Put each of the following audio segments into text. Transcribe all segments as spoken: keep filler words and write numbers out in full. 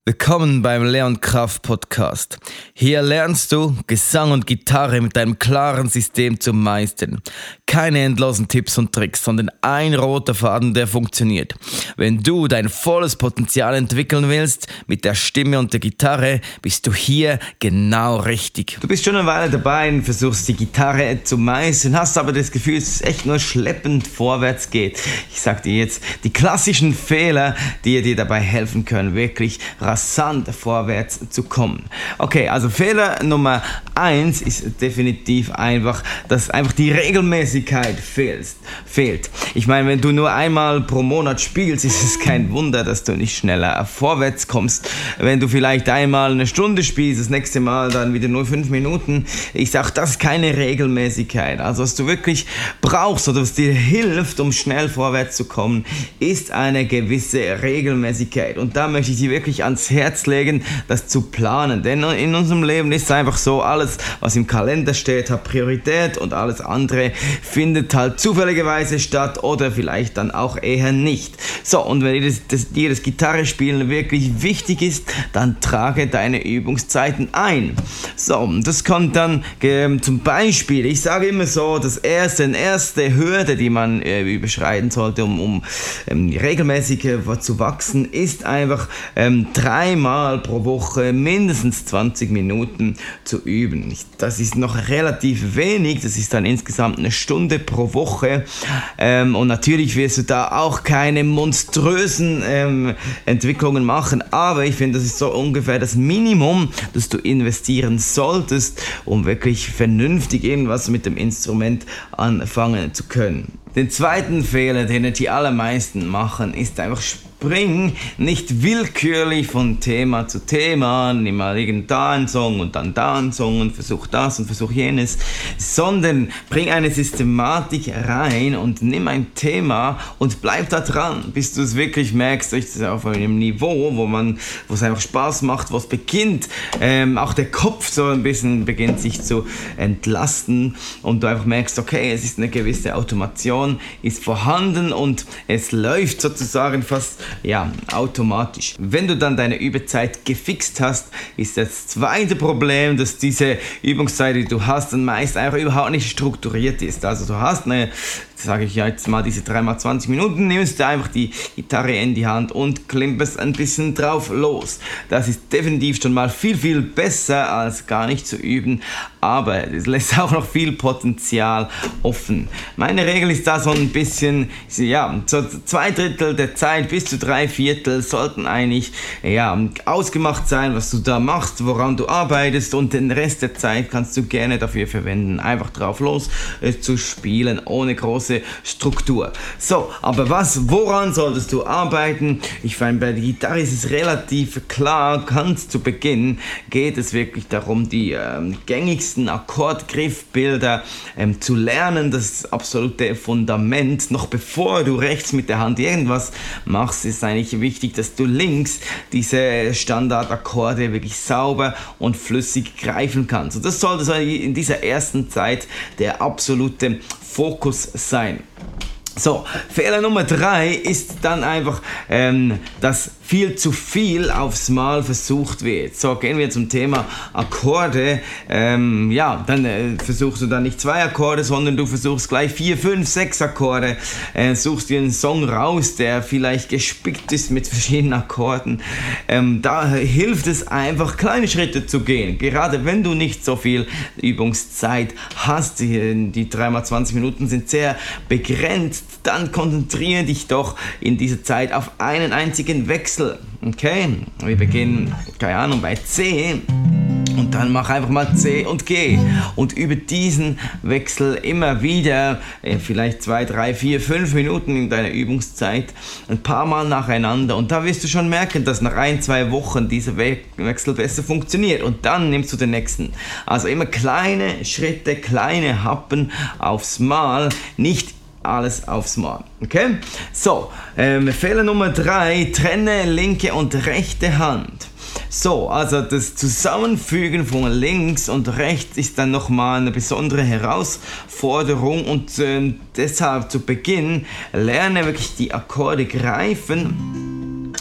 Willkommen beim Leon Kraft Podcast. Hier lernst du, Gesang und Gitarre mit einem klaren System zu meistern. Keine endlosen Tipps und Tricks, sondern ein roter Faden, der funktioniert. Wenn du dein volles Potenzial entwickeln willst, mit der Stimme und der Gitarre, bist du hier genau richtig. Du bist schon eine Weile dabei und versuchst die Gitarre zu meistern, hast aber das Gefühl, dass es echt nur schleppend vorwärts geht. Ich sag dir jetzt die klassischen Fehler, die dir dabei helfen können, wirklich rasant vorwärts zu kommen. Okay, also Fehler Nummer eins ist definitiv einfach, dass einfach die Regelmäßigkeit fehlt. fehlt. Ich meine, wenn du nur einmal pro Monat spielst, ist es kein Wunder, dass du nicht schneller vorwärts kommst. Wenn du vielleicht einmal eine Stunde spielst, das nächste Mal dann wieder nur fünf Minuten, ich sag, das ist keine Regelmäßigkeit. Also was du wirklich brauchst oder was dir hilft, um schnell vorwärts zu kommen, ist eine gewisse Regelmäßigkeit. Und da möchte ich dir wirklich ans Herz legen, das zu planen. Denn in unserem Leben ist es einfach so, alles, was im Kalender steht, hat Priorität und alles andere findet halt zufälligerweise statt oder vielleicht dann auch eher nicht. So, und wenn dir das, das, dir das Gitarrespielen wirklich wichtig ist, dann trage deine Übungszeiten ein. So, das kommt dann äh, zum Beispiel, ich sage immer so, das erste, die erste Hürde, die man äh, überschreiten sollte, um, um ähm, regelmäßig äh, zu wachsen, ist einfach ähm, dreimal pro Woche mindestens zwanzig Minuten zu üben. Das ist noch relativ wenig, das ist dann insgesamt eine Stunde pro Woche ähm, und natürlich wirst du da auch keine monströsen ähm, Entwicklungen machen, aber ich finde, das ist so ungefähr das Minimum, das du investieren solltest, um wirklich vernünftig irgendwas mit dem Instrument anfangen zu können. Den zweiten Fehler, den die allermeisten machen, ist einfach spring nicht willkürlich von Thema zu Thema, nimm mal irgend da einen Song und dann da einen Song und versuch das und versuch jenes, sondern bring eine Systematik rein und nimm ein Thema und bleib da dran, bis du es wirklich merkst, das ist auf einem Niveau, wo man, wo es einfach Spaß macht, wo es beginnt, ähm, auch der Kopf so ein bisschen beginnt sich zu entlasten und du einfach merkst, okay, es ist eine gewisse Automation, ist vorhanden und es läuft sozusagen fast ja, automatisch. Wenn du dann deine Übezeit gefixt hast, ist das zweite Problem, dass diese Übungszeit, die du hast, dann meist einfach überhaupt nicht strukturiert ist. Also du hast eine, sage ich jetzt mal, diese drei mal zwanzig Minuten, nimmst du einfach die Gitarre in die Hand und klimperst ein bisschen drauf los. Das ist definitiv schon mal viel, viel besser als gar nicht zu üben, aber es lässt auch noch viel Potenzial offen. Meine Regel ist da so ein bisschen, ja, so zwei Drittel der Zeit bis zu drei Viertel sollten eigentlich ja, ausgemacht sein, was du da machst, woran du arbeitest, und den Rest der Zeit kannst du gerne dafür verwenden, einfach drauf los äh, zu spielen, ohne große Struktur. So, aber was, woran solltest du arbeiten? Ich meine, bei der Gitarre ist es relativ klar, ganz zu Beginn geht es wirklich darum, die ähm, gängigsten Akkordgriffbilder ähm, zu lernen, das absolute Fundament. Noch bevor du rechts mit der Hand irgendwas machst, ist eigentlich wichtig, dass du links diese Standardakkorde wirklich sauber und flüssig greifen kannst. Und das sollte so in dieser ersten Zeit der absolute Fokus sein. So, Fehler Nummer drei ist dann einfach, ähm, dass viel zu viel aufs Mal versucht wird. So, gehen wir zum Thema Akkorde. Ähm, ja, dann äh, versuchst du dann nicht zwei Akkorde, sondern du versuchst gleich vier, fünf, sechs Akkorde. Äh, suchst dir einen Song raus, der vielleicht gespickt ist mit verschiedenen Akkorden. Ähm, da hilft es einfach, kleine Schritte zu gehen. Gerade wenn du nicht so viel Übungszeit hast, die, die drei mal zwanzig Minuten sind sehr begrenzt, dann konzentriere dich doch in dieser Zeit auf einen einzigen Wechsel. Okay, wir beginnen, keine Ahnung, bei C und dann mach einfach mal C und G und über diesen Wechsel immer wieder, äh, vielleicht zwei, drei, vier, fünf Minuten in deiner Übungszeit, ein paar Mal nacheinander, und da wirst du schon merken, dass nach ein, zwei Wochen dieser We- Wechsel besser funktioniert, und dann nimmst du den nächsten. Also immer kleine Schritte, kleine Happen aufs Mal, nicht alles aufs Mal. Okay? So, ähm, Fehler Nummer drei, trenne linke und rechte Hand. So, also das Zusammenfügen von links und rechts ist dann nochmal eine besondere Herausforderung, und äh, deshalb zu Beginn lerne wirklich die Akkorde greifen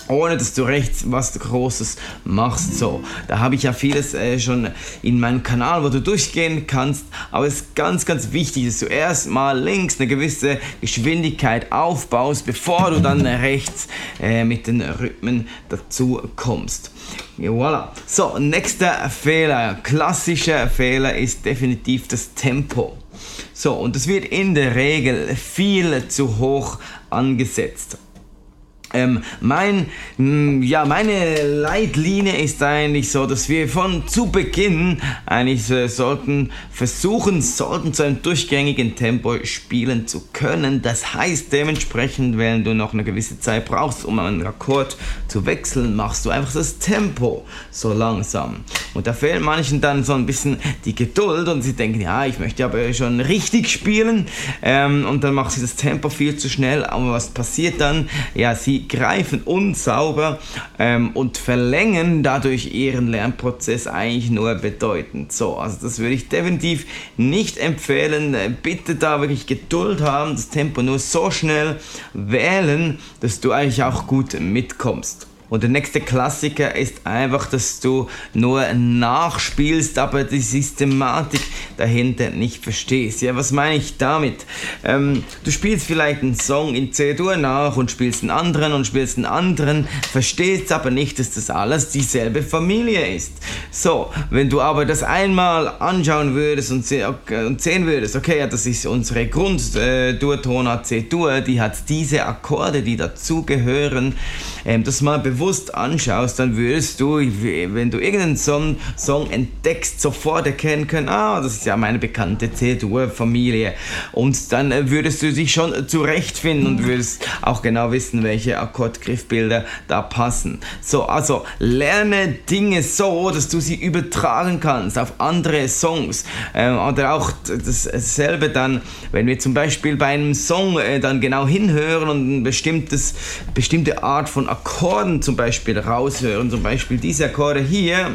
ohne dass du rechts was Großes machst. So, da habe ich ja vieles äh, schon in meinem Kanal, wo du durchgehen kannst, aber es ist ganz, ganz wichtig, dass du erstmal links eine gewisse Geschwindigkeit aufbaust, bevor du dann rechts äh, mit den Rhythmen dazu kommst. Voilà. So, nächster Fehler, klassischer Fehler ist definitiv das Tempo. So, und das wird in der Regel viel zu hoch angesetzt. Ähm, mein, mh, ja, meine Leitlinie ist eigentlich so, dass wir von zu Beginn eigentlich äh, sollten versuchen sollten, zu einem durchgängigen Tempo spielen zu können. Das heißt dementsprechend, wenn du noch eine gewisse Zeit brauchst, um einen Akkord zu wechseln, machst du einfach das Tempo so langsam. Und da fehlt manchen dann so ein bisschen die Geduld und sie denken, ja, ich möchte aber schon richtig spielen, ähm, und dann macht sie das Tempo viel zu schnell. Aber was passiert dann? Ja, sie greifen unsauber ähm, und verlängern dadurch ihren Lernprozess eigentlich nur bedeutend. So, also das würde ich definitiv nicht empfehlen. Bitte da wirklich Geduld haben, das Tempo nur so schnell wählen, dass du eigentlich auch gut mitkommst. Und der nächste Klassiker ist einfach, dass du nur nachspielst, aber die Systematik dahinter nicht verstehst. Ja, was meine ich damit? Ähm, du spielst vielleicht einen Song in C-Dur nach und spielst einen anderen und spielst einen anderen, verstehst aber nicht, dass das alles dieselbe Familie ist. So, wenn du aber das einmal anschauen würdest und, se- und sehen würdest, okay, ja, das ist unsere Grund-Dur-Tonart C-Dur, die hat diese Akkorde, die dazugehören, ähm, das mal bewusst anschaust, dann würdest du, wenn du irgendeinen Song, Song entdeckst, sofort erkennen können, ah, das ist ja meine bekannte C-Dur-Familie. Und dann würdest du dich schon zurechtfinden und würdest auch genau wissen, welche Akkordgriffbilder da passen. So, also lerne Dinge so, dass du sie übertragen kannst auf andere Songs. Ähm, oder auch dasselbe dann, wenn wir zum Beispiel bei einem Song äh, dann genau hinhören und eine bestimmtes, bestimmte Art von Akkorden zum Beispiel raushören, zum Beispiel diese Akkorde hier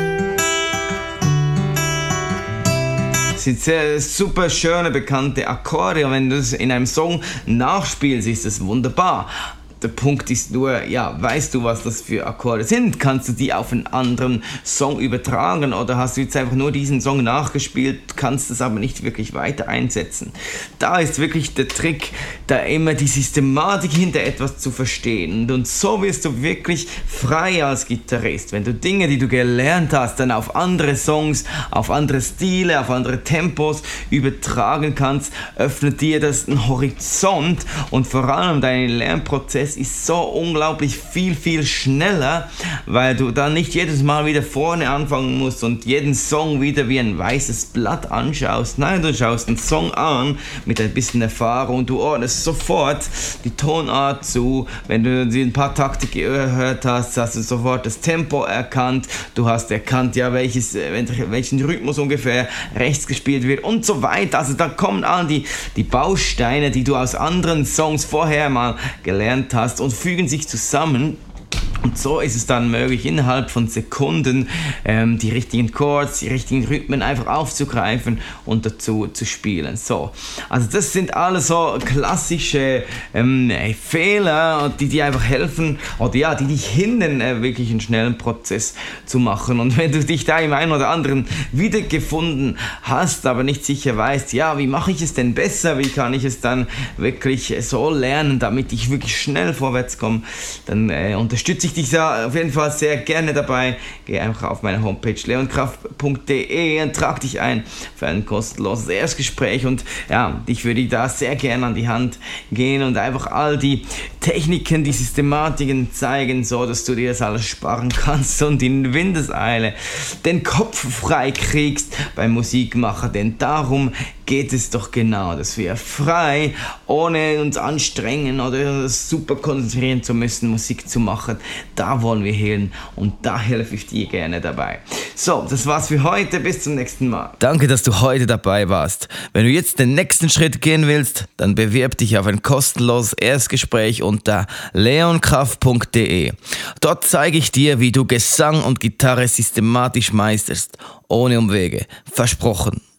sind sehr super schöne bekannte Akkorde und wenn du es in einem Song nachspielst, ist das wunderbar. Der Punkt ist nur, ja, weißt du, was das für Akkorde sind? Kannst du die auf einen anderen Song übertragen oder hast du jetzt einfach nur diesen Song nachgespielt, kannst es aber nicht wirklich weiter einsetzen? Da ist wirklich der Trick, da immer die Systematik hinter etwas zu verstehen. Und so wirst du wirklich frei als Gitarrist. Wenn du Dinge, die du gelernt hast, dann auf andere Songs, auf andere Stile, auf andere Tempos übertragen kannst, öffnet dir das einen Horizont und vor allem dein Lernprozess ist so unglaublich viel, viel schneller, weil du dann nicht jedes Mal wieder vorne anfangen musst und jeden Song wieder wie ein weißes Blatt anschaust. Nein, du schaust einen Song an mit ein bisschen Erfahrung und du ordnest sofort die Tonart zu. Wenn du dir ein paar Takte gehört hast, hast du sofort das Tempo erkannt. Du hast erkannt, ja, welches, welchen Rhythmus ungefähr rechts gespielt wird und so weiter. Also da kommen all die, die Bausteine, die du aus anderen Songs vorher mal gelernt hast, und fügen sich zusammen. Und so ist es dann möglich, innerhalb von Sekunden ähm, die richtigen Chords, die richtigen Rhythmen einfach aufzugreifen und dazu zu spielen. So, also das sind alles so klassische ähm, Fehler, die dir einfach helfen oder ja, die dich hindern, äh, wirklich einen schnellen Prozess zu machen. Und wenn du dich da im einen oder anderen wiedergefunden hast, aber nicht sicher weißt, ja, wie mache ich es denn besser, wie kann ich es dann wirklich so lernen, damit ich wirklich schnell vorwärts komme, dann äh, unterstütze ich dich da auf jeden Fall sehr gerne dabei. Geh einfach auf meine Homepage leonkraft punkt de und trag dich ein für ein kostenloses Erstgespräch und ja, ich würde da sehr gerne an die Hand gehen und einfach all die Techniken, die Systematiken zeigen, so dass du dir das alles sparen kannst und in Windeseile den Kopf frei kriegst beim Musikmacher, denn darum geht es doch genau, dass wir frei, ohne uns anstrengen oder super konzentrieren zu müssen, Musik zu machen, da wollen wir hin und da helfe ich dir gerne dabei. So, das war's für heute, bis zum nächsten Mal. Danke, dass du heute dabei warst. Wenn du jetzt den nächsten Schritt gehen willst, dann bewirb dich auf ein kostenloses Erstgespräch unter leonkraft punkt de. Dort zeige ich dir, wie du Gesang und Gitarre systematisch meisterst, ohne Umwege. Versprochen.